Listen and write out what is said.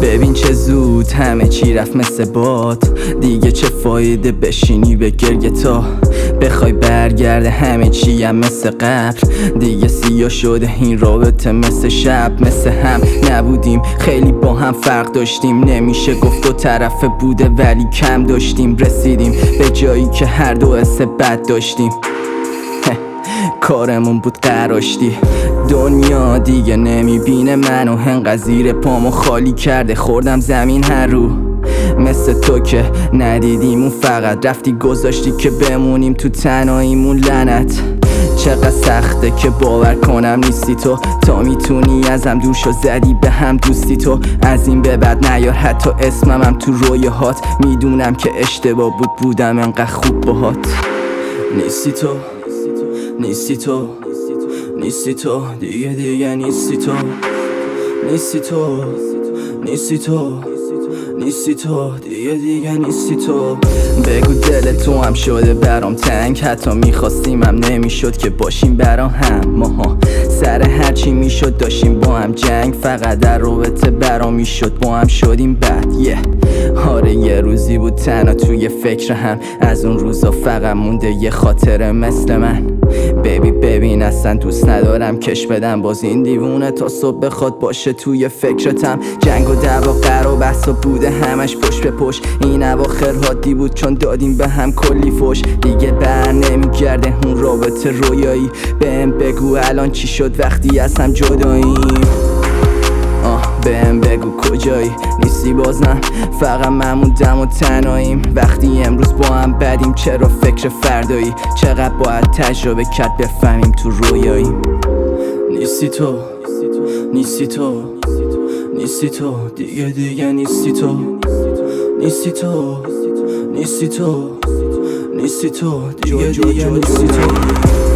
ببین چه زود همه چی رفت مثل باد. دیگه چه فایده بشینی به گریه تا بخوای برگرده همه چی هم مثل قبل. دیگه سیاه شده این رابطه مثل شب. مثل هم نبودیم خیلی با هم فرق داشتیم. نمیشه گفت دو طرفه بوده ولی کم داشتیم. رسیدیم به جایی که هر دو حس بد داشتیم. کارمون بود قراشتی. دنیا دیگه نمیبینه منو، انقدر زیر پامو خالی کرده خوردم زمین هر رو. مثل تو که ندیدیم اون فقط رفتی گذاشتی که بمونیم تو تنهاییمون. لعنت چقدر سخته که باور کنم نیستی تو. تا میتونی ازم دور شو زدی به هم دوستی تو. از این به بعد نیار حتی اسممم تو رویاهات. میدونم که اشتباه بود بودم انقدر خوب باهات. نیستی تو، نیستی تو، نیستی تو، دیگه نیستی تو. نیستی تو، نیستی تو، نیستی تو، دیگه نیستی تو. بگو دل تو هم شده برام تنگ. حتی میخواستیم هم نمیشد که باشیم برا هم. ماها سر هرچی میشد داشتیم با هم جنگ. فقط در رابطه برام میشد با هم شدیم بد. آره یه روزی بود تنها توی فکر هم. از اون روزا فقط مونده یه خاطره مثل من. ببین اصلا دوست ندارم کش بدم باز این دیوونه تا صبح بخواد باشه توی فکرتم. جنگ و دعوا قر و بحثا بوده همش پشت به پشت. این اواخر حادی بود چون دادیم به هم کلی فش. دیگه بر نمیگرده اون رابطه رویایی. بهم بگو الان چی شد وقتی از هم جداییم. بهم بگو کجایی نیستی بازم. فقط من موندم و تنهاییم. وقتی امروز با هم بدیم چرا فکر فردایی. چقدر باید تجربه کرد بفهمیم تو رویاییم. نیستی تو، نیستی تو، نیستی تو، دیگه نیستی تو. نیستی تو، نیستی تو، نیستی تو، دیگه نیستی تو.